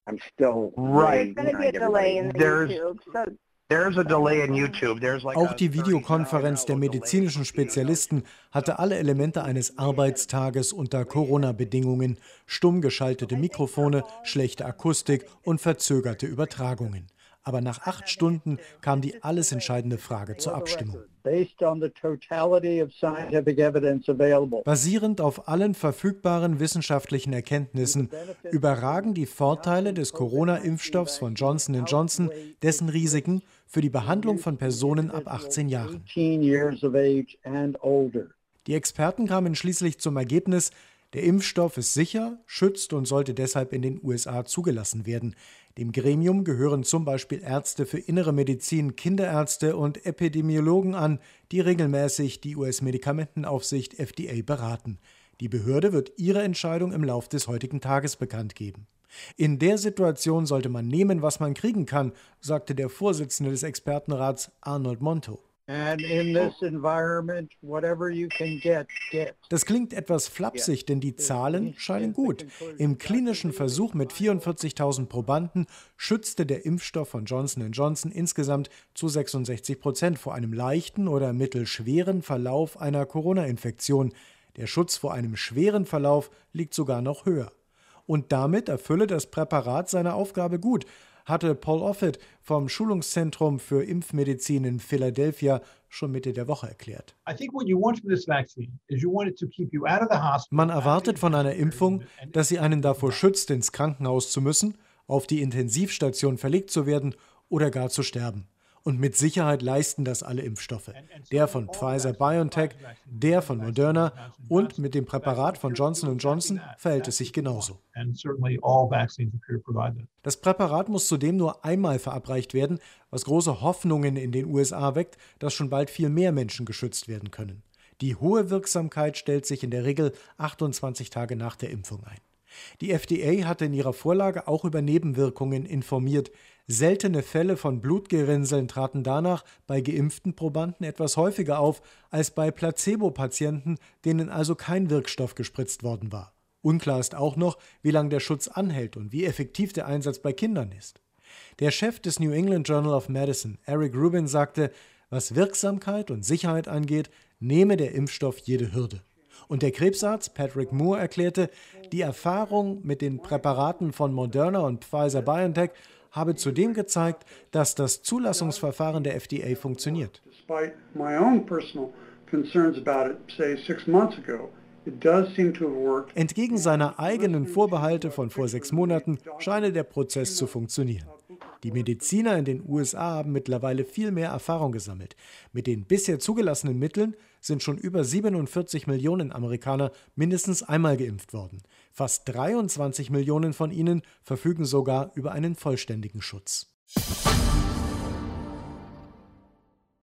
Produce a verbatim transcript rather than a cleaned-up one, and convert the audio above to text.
I'm still Right. There's going to be a delay in YouTube. So There's a delay in YouTube. There's like Auch die Videokonferenz der medizinischen Spezialisten hatte alle Elemente eines Arbeitstages unter Corona-Bedingungen, stumm geschaltete Mikrofone, schlechte Akustik und verzögerte Übertragungen. Aber nach acht Stunden kam die alles entscheidende Frage zur Abstimmung. Basierend auf allen verfügbaren wissenschaftlichen Erkenntnissen überragen die Vorteile des Corona-Impfstoffs von Johnson und Johnson dessen Risiken für die Behandlung von Personen ab achtzehn Jahren. Die Experten kamen schließlich zum Ergebnis, der Impfstoff ist sicher, schützt und sollte deshalb in den U S A zugelassen werden. Dem Gremium gehören zum Beispiel Ärzte für Innere Medizin, Kinderärzte und Epidemiologen an, die regelmäßig die U S-Medikamentenaufsicht F D A beraten. Die Behörde wird ihre Entscheidung im Lauf des heutigen Tages bekannt geben. In der Situation sollte man nehmen, was man kriegen kann, sagte der Vorsitzende des Expertenrats Arnold Monto. And in this environment, whatever you can get, get. Das klingt etwas flapsig, denn die Zahlen scheinen gut. Im klinischen Versuch mit vierundvierzigtausend Probanden schützte der Impfstoff von Johnson und Johnson insgesamt zu sechsundsechzig Prozent vor einem leichten oder mittelschweren Verlauf einer Corona-Infektion. Der Schutz vor einem schweren Verlauf liegt sogar noch höher. Und damit erfülle das Präparat seine Aufgabe gut, hatte Paul Offit vom Schulungszentrum für Impfmedizin in Philadelphia schon Mitte der Woche erklärt. Man erwartet von einer Impfung, dass sie einen davor schützt, ins Krankenhaus zu müssen, auf die Intensivstation verlegt zu werden oder gar zu sterben. Und mit Sicherheit leisten das alle Impfstoffe. Der von Pfizer-BioNTech, der von Moderna und mit dem Präparat von Johnson und Johnson verhält es sich genauso. Das Präparat muss zudem nur einmal verabreicht werden, was große Hoffnungen in den U S A weckt, dass schon bald viel mehr Menschen geschützt werden können. Die hohe Wirksamkeit stellt sich in der Regel achtundzwanzig Tage nach der Impfung ein. Die F D A hatte in ihrer Vorlage auch über Nebenwirkungen informiert. Seltene Fälle von Blutgerinnseln traten danach bei geimpften Probanden etwas häufiger auf als bei Placebo-Patienten, denen also kein Wirkstoff gespritzt worden war. Unklar ist auch noch, wie lange der Schutz anhält und wie effektiv der Einsatz bei Kindern ist. Der Chef des New England Journal of Medicine, Eric Rubin, sagte, was Wirksamkeit und Sicherheit angeht, nehme der Impfstoff jede Hürde. Und der Krebsarzt Patrick Moore erklärte, die Erfahrung mit den Präparaten von Moderna und Pfizer-BioNTech habe zudem gezeigt, dass das Zulassungsverfahren der F D A funktioniert. Entgegen seiner eigenen Vorbehalte von vor sechs Monaten scheine der Prozess zu funktionieren. Die Mediziner in den U S A haben mittlerweile viel mehr Erfahrung gesammelt. Mit den bisher zugelassenen Mitteln sind schon über siebenundvierzig Millionen Amerikaner mindestens einmal geimpft worden. Fast dreiundzwanzig Millionen von ihnen verfügen sogar über einen vollständigen Schutz.